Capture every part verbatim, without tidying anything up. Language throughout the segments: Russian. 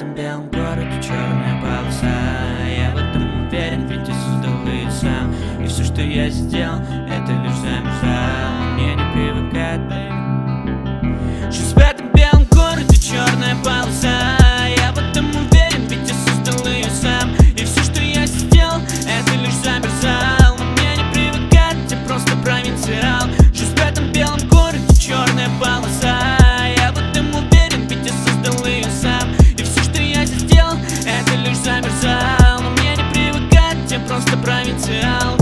этом белом городе черная полоса. Я в этом уверен, ведь я создал ее сам. И все, что я сделал, это лишь замерзал. Мне не привыкать, baby. Жизнь в этом белом городе черная полоса. Я в этом уверен, ведь я создал ее сам. И все, что я сделал, это лишь замерзал. Мне не привыкать, я просто провинциал. Жизнь в этом белом городе черная полоса. Я в этом уверен, ведь я создал ее сам. И все, что я сделал, это лишь замерзал. Но мне не привыкать, я просто провинциал.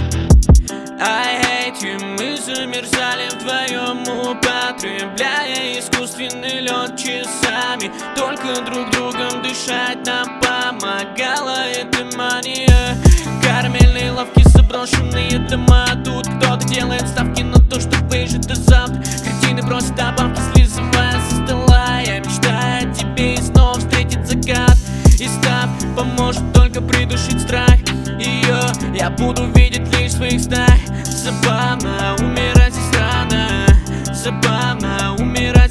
I hate you, мы замерзали вдвоем, употребляя искусственный лед часами. Только друг другом дышать нам помогала эта мания. Карамельные лавки, заброшенные дома. Тут кто-то делает ставки на то, что выжить до завтра. Кретины просят добавки, слизывая со стола. Я мечтаю о тебе и снова встретить закат. И став поможет только придушить страх. Ее я буду видеть лишь в своих снах. Забавно умирать здесь рано. Забавно умирать